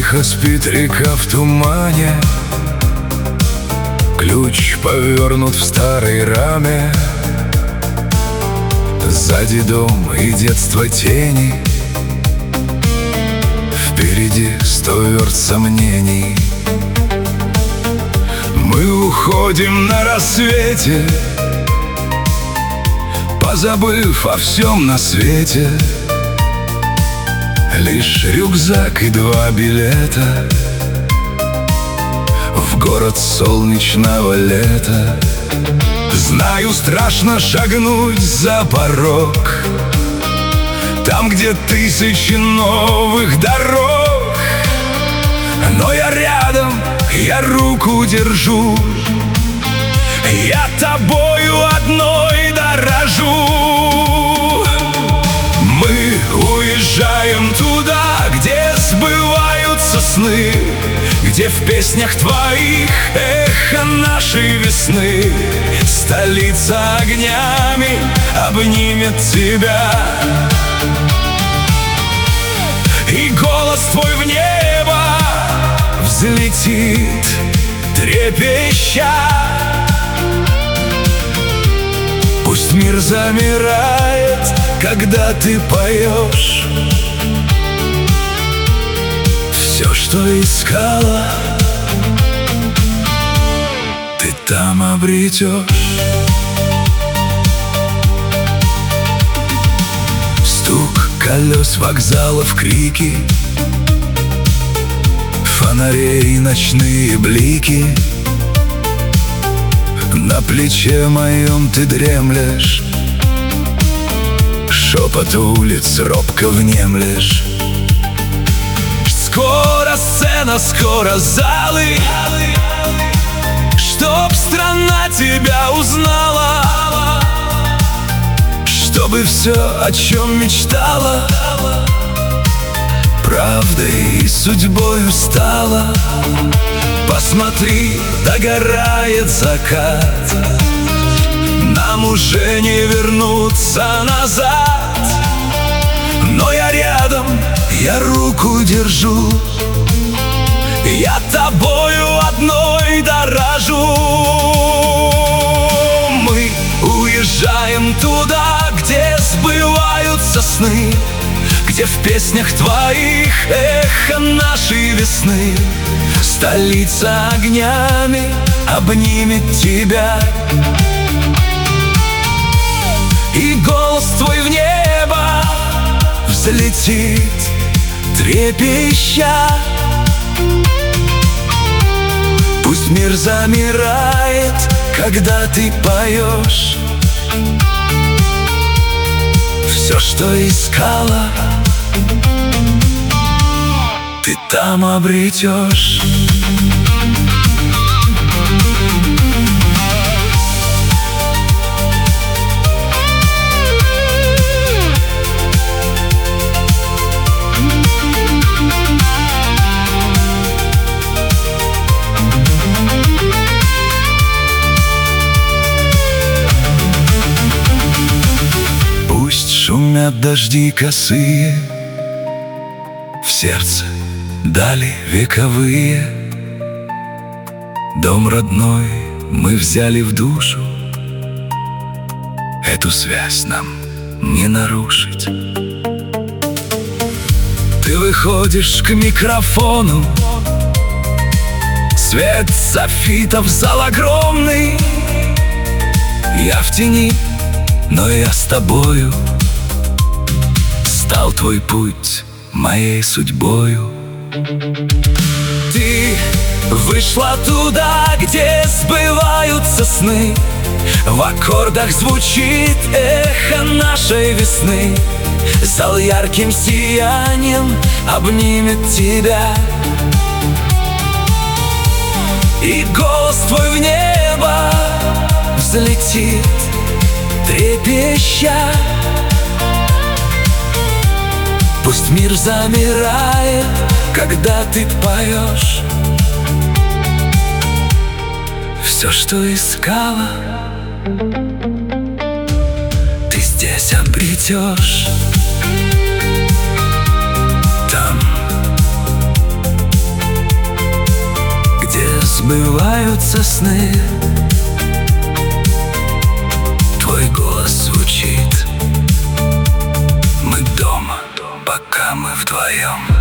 Тихо спит река в тумане, ключ повернут в старой раме. Сзади дом и детство тени, впереди 100 верст сомнений. Мы уходим на рассвете, позабыв о всем на свете. Лишь рюкзак и 2 билета в город солнечного лета. Знаю, страшно шагнуть за порог, там, где 1000 новых дорог. Но я рядом, я руку держу, я тобою одной дорожу. Мы уезжаем туда, где сбываются сны, где в песнях твоих эхо нашей весны. Столица огнями обнимет тебя, и голос твой в небо взлетит, трепеща. Пусть мир замирает, когда ты поешь. Все, что искала, ты там обретешь. Стук колес вокзалов, крики фонарей, ночные блики. На плече моем ты дремлешь, шепоту улиц робко внемлешь. Скоро сцена, скоро залы, чтоб страна тебя узнала, чтобы все, о чем мечтала, правдой и судьбою стало. Посмотри, догорает закат, нам уже не вернуться назад. Но я рядом, я руку держу, я тобою одной дорожу. Мы уезжаем туда, где сбываются сны, где в песнях твоих эхо нашей весны. Столица огнями обнимет тебя, и голос твой в небо взлетит, трепеща. Пусть мир замирает, когда ты поешь. Все, что искала, ты там обретешь. Пусть шумят дожди косые, в сердце дали вековые. Дом родной мы взяли в душу, эту связь нам не нарушить. Ты выходишь к микрофону, свет софитов, зал огромный. Я в тени, но я с тобою. Стал твой путь моей судьбою. Ты вышла туда, где сбываются сны, в аккордах звучит эхо нашей весны. Зал ярким сиянием обнимет тебя, и голос твой в небо взлетит, трепеща. Пусть мир замирает, когда ты поешь. Все, что искала, ты здесь обретешь. Там, сбываются сны. Твой голос звучит, мы дома, пока мы вдвоем.